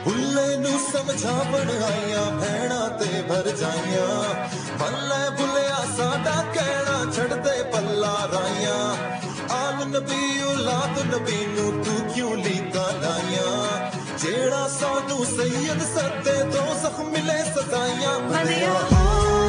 बुल्ले नू समझावण आईया भैणा ते भर जाइया भल्ले बुलिया साडा कहना छड़ दे पल्ला राइया आल नबी औलाद नबी नू तू क्यों लीका लाइया जेड़ा सानू सैयद सदे दो जख मिले सजाइया बनिया हो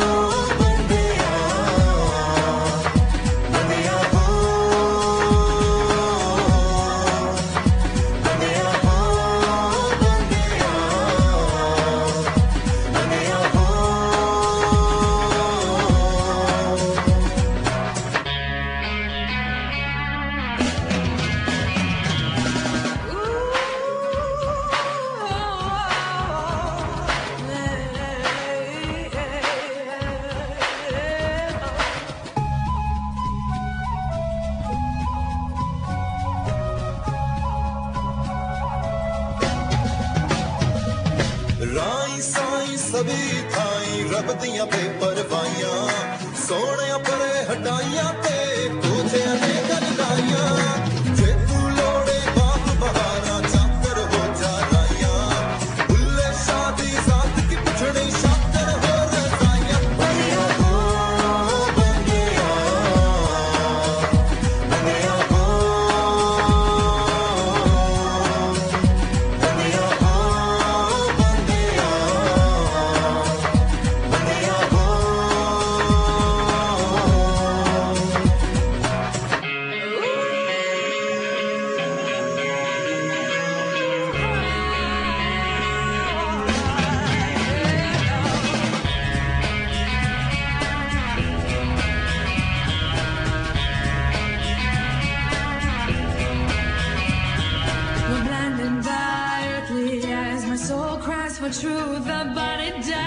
राई साई सभी थाई रब दियां बेपरवाइयां सोने परे हटाइयां ते तुझे ने कर लाइयां जे तू लोड़े बाप बहारा चाकर हो जा राइयां बुल्ले शादी जात की पिछड़ी शाकर हो रजाइयां बनिया हो बनिया बनिया हो बनिया हो We're blinded by earthly eyes. My soul cries for truth, but it dies.